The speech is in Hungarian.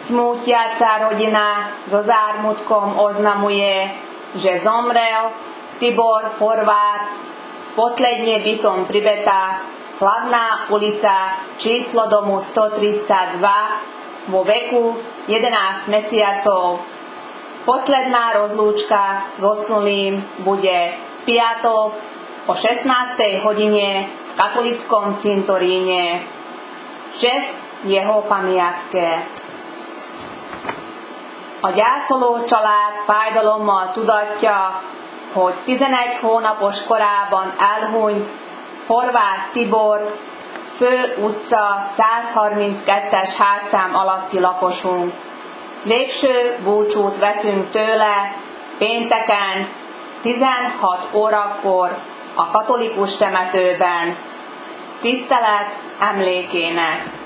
Smútiaca rodina zo zármutkom oznamuje, že zomrel Tibor Horváth, posledne bytom Pribeta, Hlavná ulica, číslo domu 132, vo veku 11 mesiacov. Posledná rozlúčka s zosnulým bude piatok o 16. hodine v katolickom cintoríne. Česť jeho pamiatke. A gyászoló család fájdalommal tudatja, hogy 11 hónapos korában elhunyt Horváth Tibor, Fő utca 132-es házszám alatti lakosunk. Végső búcsút veszünk tőle pénteken 16 órakor a katolikus temetőben. Tisztelet emlékének!